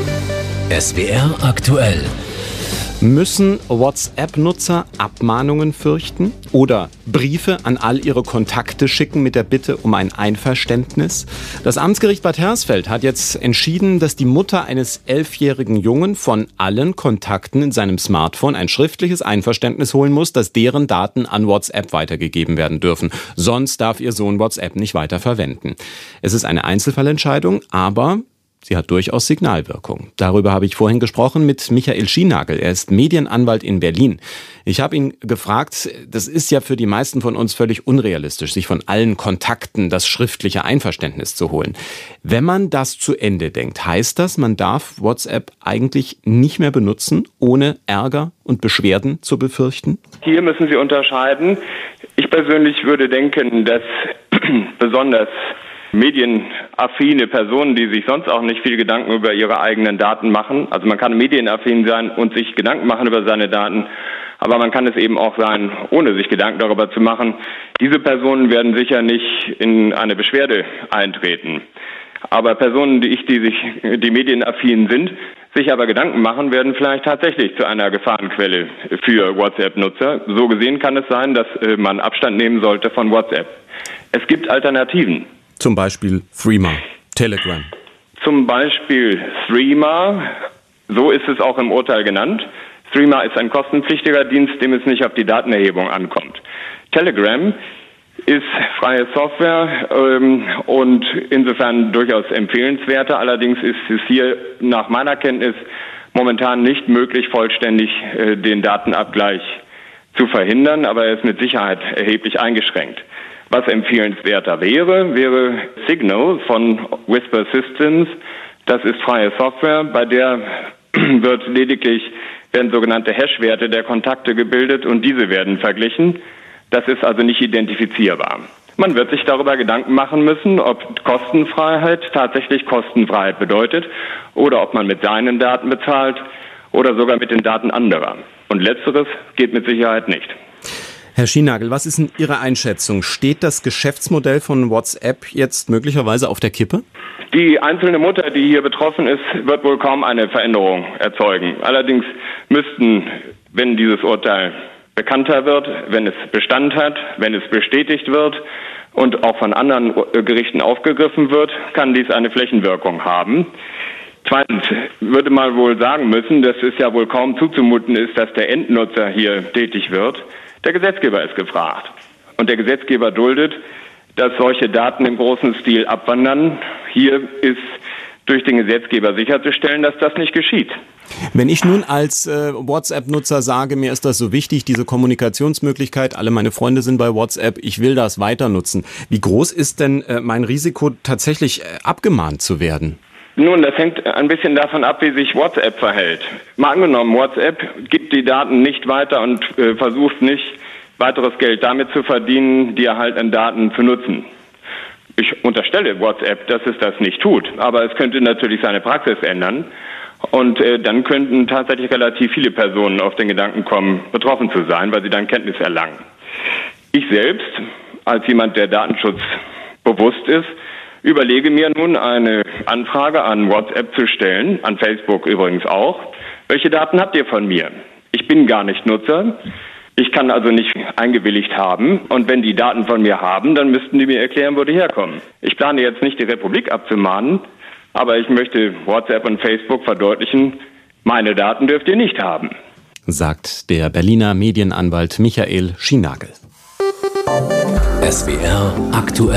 SWR aktuell. Müssen WhatsApp-Nutzer Abmahnungen fürchten oder Briefe an all ihre Kontakte schicken mit der Bitte um ein Einverständnis? Das Amtsgericht Bad Hersfeld hat jetzt entschieden, dass die Mutter eines 11-jährigen Jungen von allen Kontakten in seinem Smartphone ein schriftliches Einverständnis holen muss, dass deren Daten an WhatsApp weitergegeben werden dürfen. Sonst darf ihr Sohn WhatsApp nicht weiter verwenden. Es ist eine Einzelfallentscheidung, aber sie hat durchaus Signalwirkung. Darüber habe ich vorhin gesprochen mit Michael Schienagel. Er ist Medienanwalt in Berlin. Ich habe ihn gefragt, das ist ja für die meisten von uns völlig unrealistisch, sich von allen Kontakten das schriftliche Einverständnis zu holen. Wenn man das zu Ende denkt, heißt das, man darf WhatsApp eigentlich nicht mehr benutzen, ohne Ärger und Beschwerden zu befürchten? Hier müssen Sie unterscheiden. Ich persönlich würde denken, dass besonders medienaffine Personen, die sich sonst auch nicht viel Gedanken über ihre eigenen Daten machen. Also man kann medienaffin sein und sich Gedanken machen über seine Daten, aber man kann es eben auch sein, ohne sich Gedanken darüber zu machen. Diese Personen werden sicher nicht in eine Beschwerde eintreten. Aber Personen, die medienaffin sind, sich aber Gedanken machen, werden vielleicht tatsächlich zu einer Gefahrenquelle für WhatsApp-Nutzer. So gesehen kann es sein, dass man Abstand nehmen sollte von WhatsApp. Es gibt Alternativen. Zum Beispiel Threema, Telegram. Zum Beispiel Threema, so ist es auch im Urteil genannt. Threema ist ein kostenpflichtiger Dienst, dem es nicht auf die Datenerhebung ankommt. Telegram ist freie Software und insofern durchaus empfehlenswerter. Allerdings ist es hier nach meiner Kenntnis momentan nicht möglich, vollständig den Datenabgleich zu verhindern, aber er ist mit Sicherheit erheblich eingeschränkt. Was empfehlenswerter wäre Signal von Whisper Systems. Das ist freie Software, bei der werden sogenannte Hash-Werte der Kontakte gebildet und diese werden verglichen. Das ist also nicht identifizierbar. Man wird sich darüber Gedanken machen müssen, ob Kostenfreiheit tatsächlich Kostenfreiheit bedeutet oder ob man mit seinen Daten bezahlt oder sogar mit den Daten anderer. Und letzteres geht mit Sicherheit nicht. Herr Schienagel, was ist denn Ihre Einschätzung? Steht das Geschäftsmodell von WhatsApp jetzt möglicherweise auf der Kippe? Die einzelne Mutter, die hier betroffen ist, wird wohl kaum eine Veränderung erzeugen. Allerdings müssten, wenn dieses Urteil bekannter wird, wenn es Bestand hat, wenn es bestätigt wird und auch von anderen Gerichten aufgegriffen wird, kann dies eine Flächenwirkung haben. Zweitens würde man wohl sagen müssen, dass es ja wohl kaum zuzumuten ist, dass der Endnutzer hier tätig wird. Der Gesetzgeber ist gefragt. Und der Gesetzgeber duldet, dass solche Daten im großen Stil abwandern. Hier ist durch den Gesetzgeber sicherzustellen, dass das nicht geschieht. Wenn ich nun als WhatsApp-Nutzer sage, mir ist das so wichtig, diese Kommunikationsmöglichkeit, alle meine Freunde sind bei WhatsApp, ich will das weiter nutzen. Wie groß ist denn mein Risiko, tatsächlich abgemahnt zu werden? Nun, das hängt ein bisschen davon ab, wie sich WhatsApp verhält. Mal angenommen, WhatsApp gibt die Daten nicht weiter und versucht nicht, weiteres Geld damit zu verdienen, die erhaltenen Daten zu nutzen. Ich unterstelle WhatsApp, dass es das nicht tut, aber es könnte natürlich seine Praxis ändern und dann könnten tatsächlich relativ viele Personen auf den Gedanken kommen, betroffen zu sein, weil sie dann Kenntnis erlangen. Ich selbst, als jemand, der Datenschutz bewusst ist, überlege mir nun eine Anfrage an WhatsApp zu stellen, an Facebook übrigens auch. Welche Daten habt ihr von mir? Ich bin gar nicht Nutzer. Ich kann also nicht eingewilligt haben. Und wenn die Daten von mir haben, dann müssten die mir erklären, wo die herkommen. Ich plane jetzt nicht, die Republik abzumahnen, aber ich möchte WhatsApp und Facebook verdeutlichen, meine Daten dürft ihr nicht haben. Sagt der Berliner Medienanwalt Michael Schienagel. SWR aktuell.